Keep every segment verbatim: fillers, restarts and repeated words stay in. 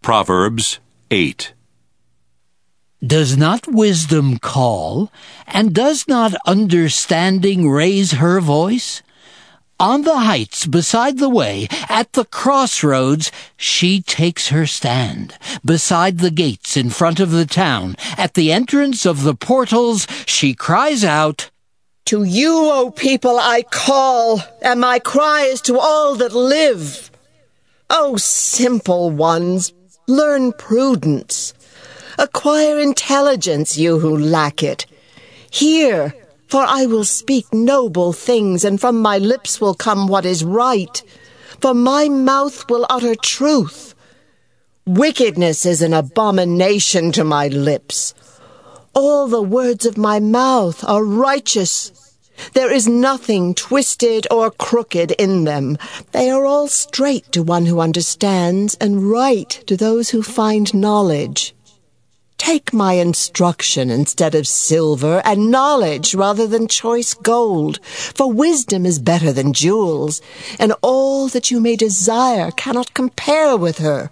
Proverbs eight. Does not wisdom call, and does not understanding raise her voice? On the heights beside the way, at the crossroads, she takes her stand. Beside the gates in front of the town, at the entrance of the portals, she cries out, "To you, O people, I call, and my cry is to all that live. O simple ones, learn prudence. Acquire intelligence, you who lack it. Hear, for I will speak noble things, and from my lips will come what is right, for my mouth will utter truth. Wickedness is an abomination to my lips. All the words of my mouth are righteous. There is nothing twisted or crooked in them. They are all straight to one who understands, and right to those who find knowledge. Take my instruction instead of silver, and knowledge rather than choice gold, for wisdom is better than jewels, and all that you may desire cannot compare with her.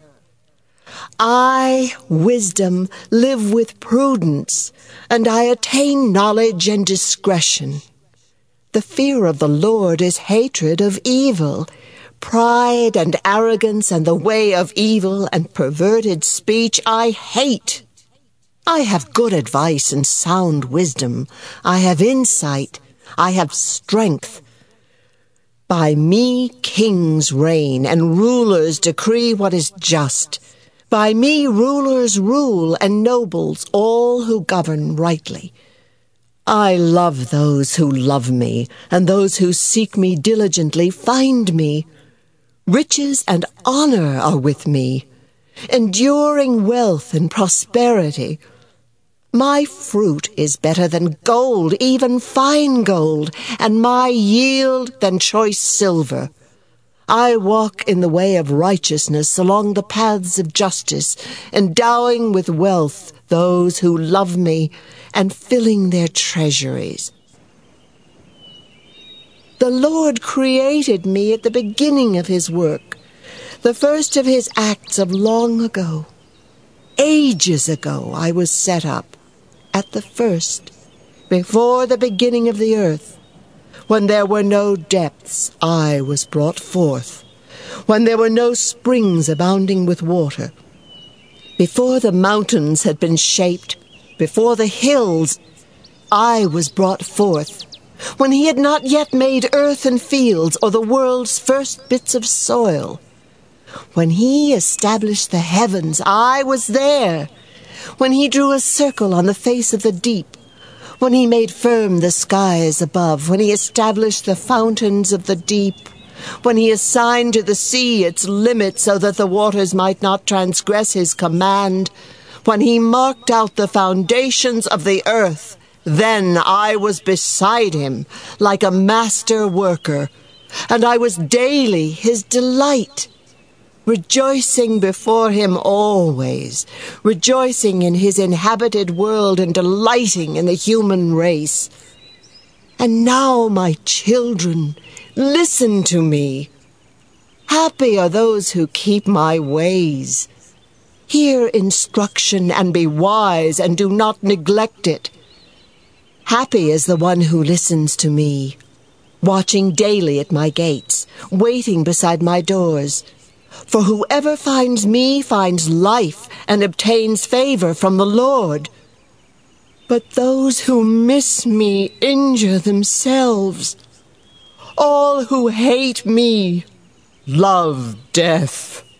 I, wisdom, live with prudence, and I attain knowledge and discretion. The fear of the Lord is hatred of evil. Pride and arrogance and the way of evil and perverted speech I hate. I have good advice and sound wisdom. I have insight. I have strength. By me kings reign, and rulers decree what is just. By me rulers rule, and nobles all who govern rightly. I love those who love me, and those who seek me diligently find me. Riches and honor are with me, enduring wealth and prosperity. My fruit is better than gold, even fine gold, and my yield than choice silver. I walk in the way of righteousness along the paths of justice, endowing with wealth those who love me and filling their treasuries. The Lord created me at the beginning of his work, the first of his acts of long ago. Ages ago I was set up. At the first, before the beginning of the earth, when there were no depths, I was brought forth, when there were no springs abounding with water. Before the mountains had been shaped, before the hills, I was brought forth, when he had not yet made earth and fields, or the world's first bits of soil. When he established the heavens, I was there. When he drew a circle on the face of the deep, when he made firm the skies above, when he established the fountains of the deep, when he assigned to the sea its limit so that the waters might not transgress his command, when he marked out the foundations of the earth, then I was beside him like a master worker, and I was daily his delight. Rejoicing before him always, rejoicing in his inhabited world and delighting in the human race. And now, my children, listen to me. Happy are those who keep my ways. Hear instruction and be wise, and do not neglect it. Happy is the one who listens to me, watching daily at my gates, waiting beside my doors. For whoever finds me finds life and obtains favor from the Lord. But those who miss me injure themselves. All who hate me love death.